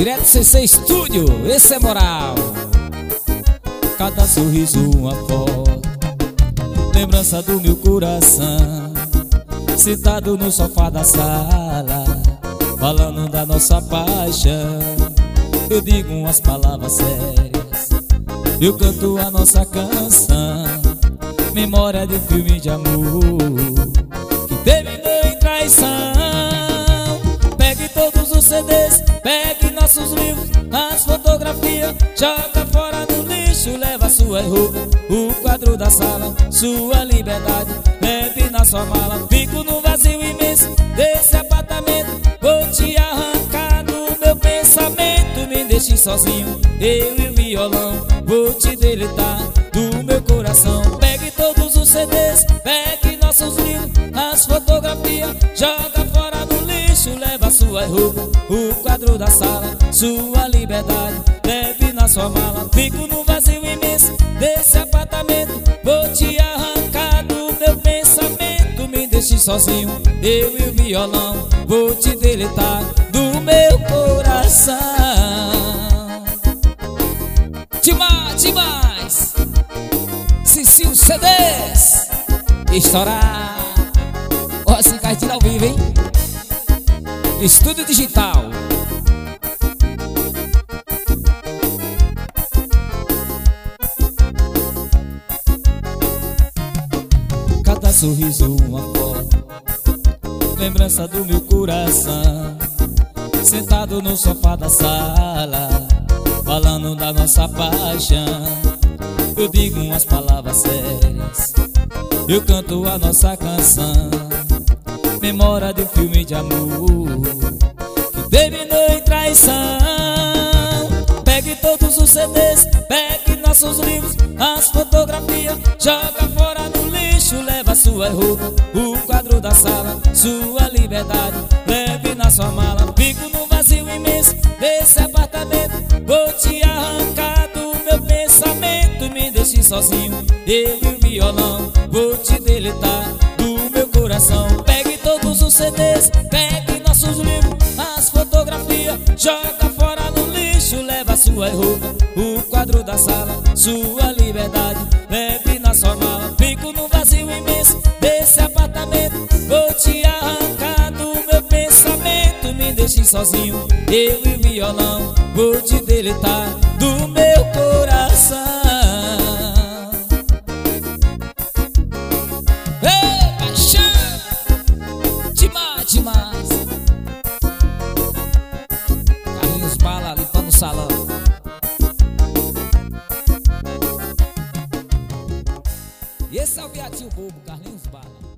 Direto CC Estúdio, esse é moral. Cada sorriso uma foto, lembrança do meu coração, sentado no sofá da sala, falando da nossa paixão. Eu digo umas palavras sérias, eu canto a nossa canção, memória de um filme de amor que terminou em traição. Pegue todos os CDs, pegue nossos livros, as fotografias, joga fora no lixo, leva sua roupa, o quadro da sala, sua liberdade, leve na sua mala. Fico no vazio imenso desse apartamento, vou te arrancar do meu pensamento. Me deixe sozinho, eu e o violão, vou te deletar do meu coração. Pegue todos os CDs, pegue nossos livros, as fotografias, joga fora no lixo, leva sua roupa, o quadro da sala, sua liberdade, leve na sua mala. Fico no vazio imenso desse apartamento, vou te arrancar do meu pensamento. Me deixe sozinho, eu e o violão, vou te deletar do meu coração. Demais! Cecil CDs, estourar. Ó, esse cartilho ao vivo, hein? Estúdio Digital. Cada sorriso uma foto, lembrança do meu coração, sentado no sofá da sala, falando da nossa paixão. Eu digo umas palavras sérias, eu canto a nossa canção, memória de um filme de amor que terminou em traição. Pegue todos os CDs, pegue nossos livros, as fotografias, joga fora no lixo, leva sua roupa, o quadro da sala, sua liberdade, leve na sua mala. Fico no vazio imenso desse apartamento, vou te arrancar do meu pensamento. Me deixe sozinho, eu e o violão, vou te deletar do meu coração. Pegue todos os CDs, pegue nossos livros, as fotografias, joga fora no lixo, leva sua roupa, o quadro da sala, sua liberdade, leve na sua mala. Fico no vazio imenso desse apartamento, vou te arrancar do meu pensamento. Me deixe sozinho, eu e o violão, vou te deletar do meu coração. Ei, paixão! Demais! Carlinhos Bala limpando o salão. E esse é o Viatinho Bobo, Carlinhos Bala.